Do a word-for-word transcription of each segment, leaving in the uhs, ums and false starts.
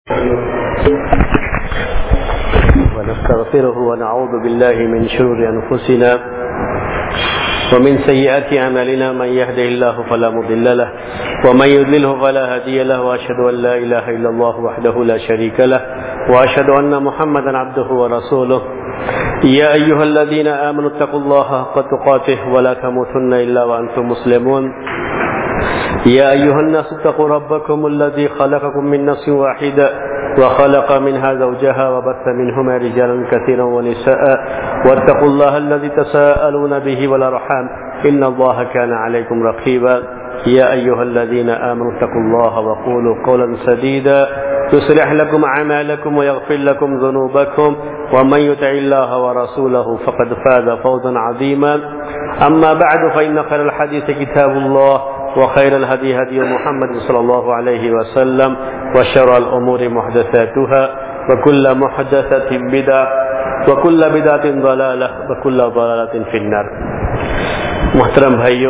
ونستغفره ونعوذ بالله من شرور أنفسنا ومن سيئات أعمالنا من يهده الله فلا مضل له ومن يضلله فلا هادي له وأشهد أن لا إله إلا الله وحده لا شريك له وأشهد أن محمدا عبده ورسوله يا أيها الذين آمنوا اتقوا الله حق تقاته ولا تموتن إلا وأنتم مسلمون يا أيها الناس اتقوا ربكم الذي خلقكم من نفس واحدة وخلق منها زوجها وبث منهما رجالا كثيرا ونساء واتقوا الله الذي تساءلون به والأرحام إن الله كان عليكم رقيبا يا أيها الذين آمنوا اتقوا الله وقولوا قولا سديدا يصلح لكم أعمالكم ويغفر لكم ذنوبكم ومن يطع الله ورسوله فقد فاز فوزا عظيما أما بعد فإن خير الحديث كتاب الله وخير الهدي هدي محمد صلى الله عليه وسلم وشر الأمور محدثاتها وكل محدثة بدعة وكل بدعة ضلالة وكل ضلالة في النار. محترم بھائیو،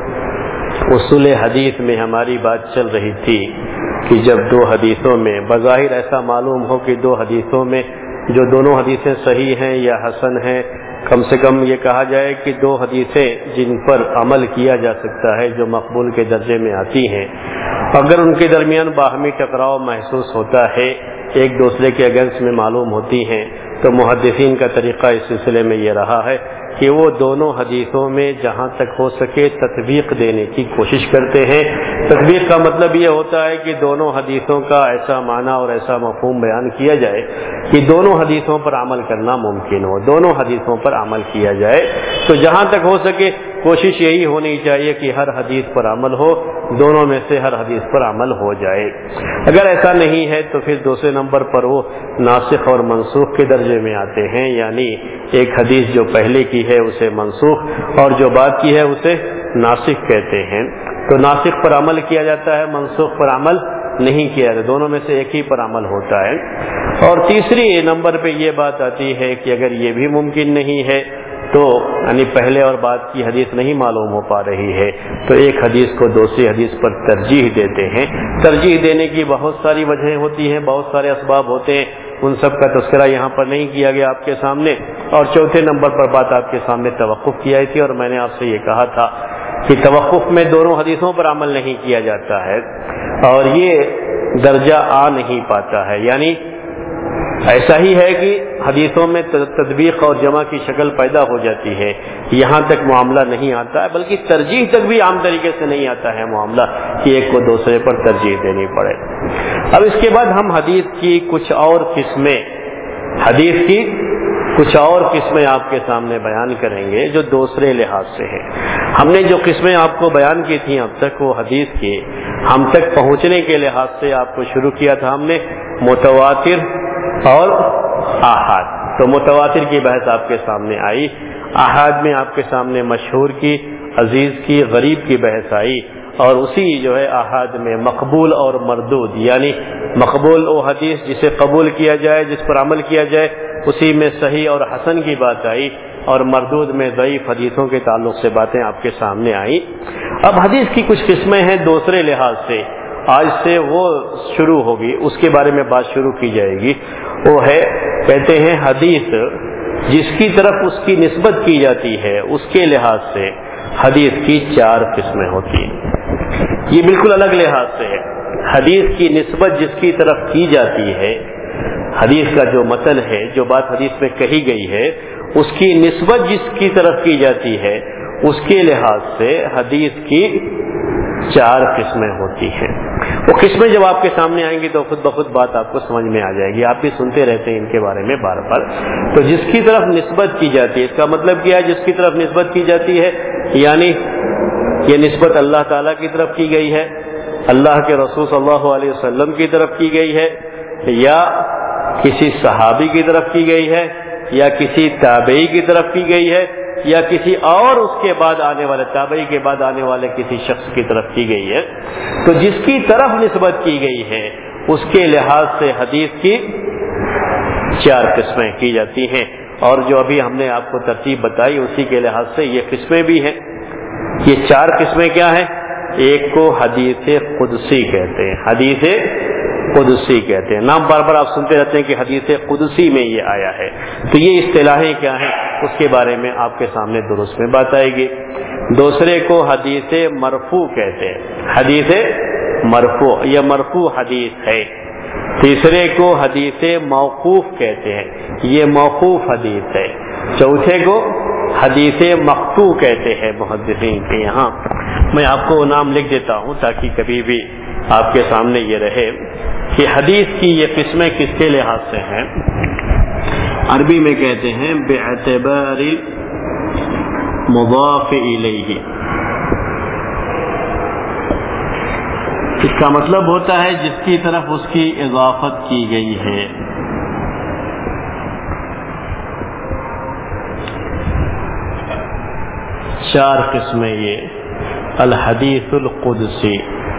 اصول حدیث میں ہماری بات چل رہی تھی کہ جب دو حدیثوں میں بظاہر ایسا معلوم ہو کہ دو حدیثوں میں جو دونوں حدیثیں صحیح ہیں یا حسن ہیں، کم سے کم یہ کہا جائے کہ دو حدیثیں جن پر عمل کیا جا سکتا ہے، جو مقبول کے درجے میں آتی ہیں، اگر ان کے درمیان باہمی ٹکراؤ محسوس ہوتا ہے، ایک دوسرے کے اگینسٹ میں معلوم ہوتی ہیں، تو محدثین کا طریقہ اس سلسلے میں یہ رہا ہے کہ وہ دونوں حدیثوں میں جہاں تک ہو سکے تطبیق دینے کی کوشش کرتے ہیں. تطبیق کا مطلب یہ ہوتا ہے کہ دونوں حدیثوں کا ایسا معنی اور ایسا مفہوم بیان کیا جائے کہ دونوں حدیثوں پر عمل کرنا ممکن ہو، دونوں حدیثوں پر عمل کیا جائے. تو جہاں تک ہو سکے کوشش یہی ہونی چاہیے کہ ہر حدیث پر عمل ہو، دونوں میں سے ہر حدیث پر عمل ہو جائے. اگر ایسا نہیں ہے تو پھر دوسرے نمبر پر وہ ناسخ اور منسوخ کے درجے میں آتے ہیں، یعنی ایک حدیث جو پہلے کی ہے اسے منسوخ اور جو بعد کی ہے اسے ناسخ کہتے ہیں. تو ناسخ پر عمل کیا جاتا ہے، منسوخ پر عمل نہیں کیا جاتا، دونوں میں سے ایک ہی پر عمل ہوتا ہے. اور تیسری نمبر پہ یہ بات آتی ہے کہ اگر یہ بھی ممکن نہیں ہے تو یعنی پہلے اور بعد کی حدیث نہیں معلوم ہو پا رہی ہے تو ایک حدیث کو دوسری حدیث پر ترجیح دیتے ہیں. ترجیح دینے کی بہت ساری وجہیں ہوتی ہیں، بہت سارے اسباب ہوتے ہیں، ان سب کا تذکرہ یہاں پر نہیں کیا گیا آپ کے سامنے. اور چوتھے نمبر پر بات آپ کے سامنے توقف کی آئی تھی، اور میں نے آپ سے یہ کہا تھا کہ توقف میں دونوں حدیثوں پر عمل نہیں کیا جاتا ہے اور یہ درجہ آ نہیں پاتا ہے. یعنی ایسا ہی ہے کہ حدیثوں میں تطبیق اور جمع کی شکل پیدا ہو جاتی ہے، یہاں تک معاملہ نہیں آتا ہے، بلکہ ترجیح تک بھی عام طریقے سے نہیں آتا ہے معاملہ کہ ایک کو دوسرے پر ترجیح دینی پڑے. اب اس کے بعد ہم حدیث کی کچھ اور قسمیں حدیث کی کچھ اور قسمیں آپ کے سامنے بیان کریں گے جو دوسرے لحاظ سے ہیں. ہم نے جو قسمیں آپ کو بیان کی تھیں اب تک، وہ حدیث کے ہم تک پہنچنے کے لحاظ سے آپ کو شروع کیا تھا ہم نے متواتر اور آحاد. تو متواتر کی بحث آپ کے سامنے آئی، آحاد میں آپ کے سامنے مشہور کی، عزیز کی، غریب کی بحث آئی، اور اسی جو ہے آحاد میں مقبول اور مردود، یعنی مقبول وہ حدیث جسے قبول کیا جائے، جس پر عمل کیا جائے، اسی میں صحیح اور حسن کی بات آئی، اور مردود میں ضعیف حدیثوں کے تعلق سے باتیں آپ کے سامنے آئیں. اب حدیث کی کچھ قسمیں ہیں دوسرے لحاظ سے، آج سے وہ شروع ہوگی، اس کے بارے میں بات شروع کی جائے گی. وہ ہے، کہتے ہیں حدیث جس کی طرف اس کی نسبت کی جاتی ہے اس کے لحاظ سے حدیث کی چار قسمیں ہوتی ہیں. یہ بالکل الگ لحاظ سے ہے. حدیث کی نسبت جس کی طرف کی جاتی ہے، حدیث کا جو متن ہے، جو بات حدیث میں کہی گئی ہے، اس کی نسبت جس کی طرف کی جاتی ہے اس کے لحاظ سے حدیث کی چار قسمیں ہوتی ہیں. وہ قسمیں جب آپ کے سامنے آئیں گی تو خود بخود بات آپ کو سمجھ میں آ جائے گی. آپ بھی سنتے رہتے ہیں ان کے بارے میں بار بار. تو جس کی طرف نسبت کی جاتی ہے، اس کا مطلب کیا ہے؟ جس کی طرف نسبت کی جاتی ہے یعنی یہ نسبت اللہ تعالیٰ کی طرف کی گئی ہے، اللہ کے رسول صلی اللہ علیہ وسلم کی طرف کی گئی ہے، یا کسی صحابی کی طرف کی گئی ہے، یا کسی تابعی کی طرف کی گئی ہے، یا کسی اور اس کے بعد آنے والے تابعی کے بعد آنے والے کسی شخص کی طرف کی گئی ہے. تو جس کی طرف نسبت کی گئی ہے اس کے لحاظ سے حدیث کی چار قسمیں کی جاتی ہیں، اور جو ابھی ہم نے آپ کو ترتیب بتائی اسی کے لحاظ سے یہ قسمیں بھی ہیں. یہ چار قسمیں کیا ہیں؟ ایک کو حدیث قدسی کہتے ہیں، حدیث قدسی کہتے ہیں. نام بار بار آپ سنتے رہتے ہیں کہ حدیث قدسی میں یہ آیا ہے. تو یہ اصطلاحیں کیا ہیں اس کے بارے میں آپ کے سامنے درست میں بات آئے گی. دوسرے کو حدیث مرفوع کہتے ہیں. حدیث مرفوع یہ مرفوع حدیث ہے. تیسرے کو حدیث موقوف کہتے ہیں. یہ موقوف حدیث ہے. چوتھے کو حدیث مقطوع کہتے ہیں محدثین کے یہاں. میں آپ کو نام لکھ دیتا ہوں تاکہ کبھی بھی آپ کے سامنے یہ رہے کہ حدیث کی یہ قسمیں کس کے لحاظ سے ہیں. عربی میں کہتے ہیں باعتبار مضاف الیہ. اس کا مطلب ہوتا ہے جس کی طرف اس کی اضافت کی گئی ہے. چار قسمیں یہ: الحدیث القدسی،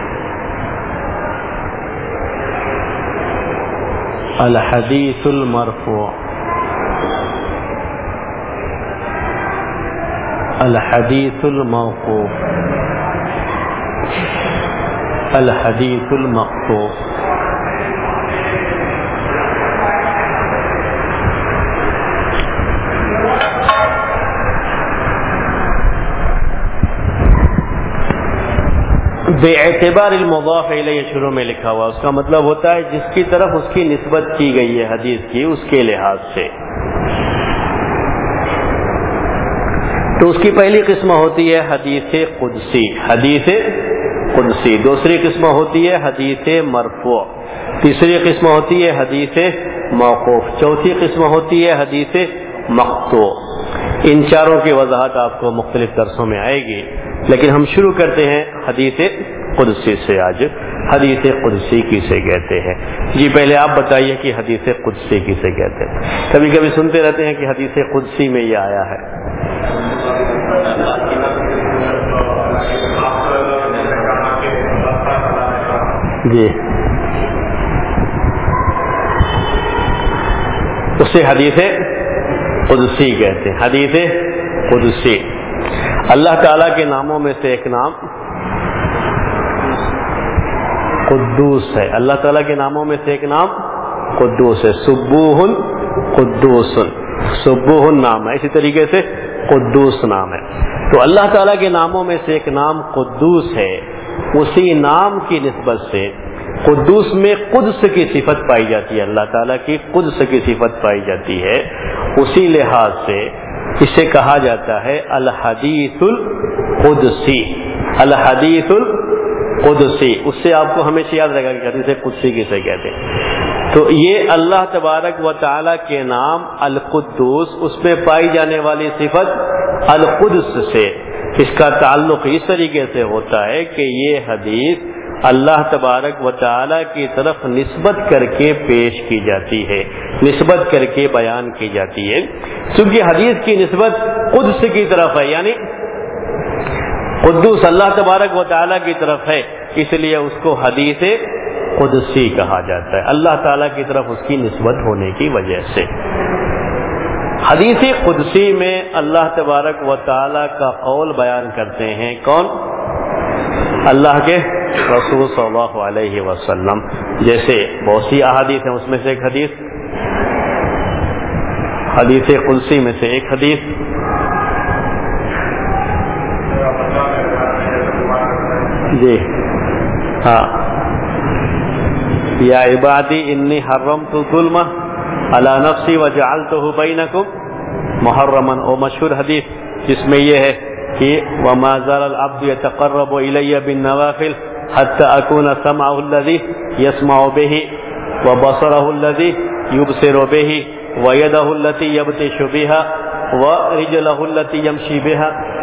الحدیث المرفوع، الحدیث الموقوف، الحدیث المقطوع. بے اعتبار المضاف الیہ شروع میں لکھا ہوا، اس کا مطلب ہوتا ہے جس کی طرف اس کی نسبت کی گئی ہے حدیث کی اس کے لحاظ سے. تو اس کی پہلی قسم ہوتی ہے حدیث قدسی. حدیث قدسی. دوسری قسم ہوتی ہے حدیث مرفوع. تیسری قسم ہوتی ہے حدیث موقوف. چوتھی قسم ہوتی ہے حدیث مقطوع. ان چاروں کی وضاحت آپ کو مختلف درسوں میں آئے گی، لیکن ہم شروع کرتے ہیں حدیث قدسی سے. آج حدیث قدسی کسے کہتے ہیں؟ جی پہلے آپ بتائیے کہ حدیث قدسی کسے کہتے ہیں. کبھی کبھی سنتے رہتے ہیں کہ حدیث قدسی میں یہ آیا ہے. جی اسے حدیث قدسی کہتے ہیں. حدیث قدسی اللہ تعالیٰ کے ناموں میں سے ایک نام قدوس ہے. اللہ تعالیٰ کے ناموں میں سے ایک نام قدوس ہے. سبوح قدوس، سبوح نام ہے، اسی طریقے سے قدوس نام ہے. تو اللہ تعالیٰ کے ناموں میں سے ایک نام قدوس ہے. اسی نام کی نسبت سے قدوس میں قدس کی صفت پائی جاتی ہے. اللہ تعالیٰ کی قدس کی صفت پائی جاتی ہے. اسی لحاظ سے اسے کہا جاتا ہے الحدیث القدسی. الحدیث القدسی. اس سے آپ کو ہمیشہ یاد رہے گا کہ حدیث قدسی کسے کہتے ہیں. تو یہ اللہ تبارک و تعالی کے نام القدوس، اس میں پائی جانے والی صفت القدس سے اس کا تعلق اس طریقے سے ہوتا ہے کہ یہ حدیث اللہ تبارک و تعالی کی طرف نسبت کر کے پیش کی جاتی ہے، نسبت کر کے بیان کی جاتی ہے. چونکہ حدیث کی نسبت قدس کی طرف ہے، یعنی قدوس اللہ تبارک و تعالی کی طرف ہے، اس لیے اس کو حدیث قدسی کہا جاتا ہے، اللہ تعالی کی طرف اس کی نسبت ہونے کی وجہ سے. حدیث قدسی میں اللہ تبارک و تعالی کا قول بیان کرتے ہیں کون؟ اللہ کے رسول صلی اللہ علیہ وسلم. جیسے بہت سی احادیث ہیں، اس میں سے ایک حدیث حدیث قدسی میں سے ایک حدیث جی ہاں یا عبادی انی حرمت الظلم علی نفسی وجعلتہ بینکم محرما. او مشہور حدیث جس میں یہ ہے کہ وما زال العبد يتقرب الي بالنوافل حتى اكون سمعه الذي يسمع به وبصره الذي يبصر به ويده التي يبطش بها ورجله التي يمشي بها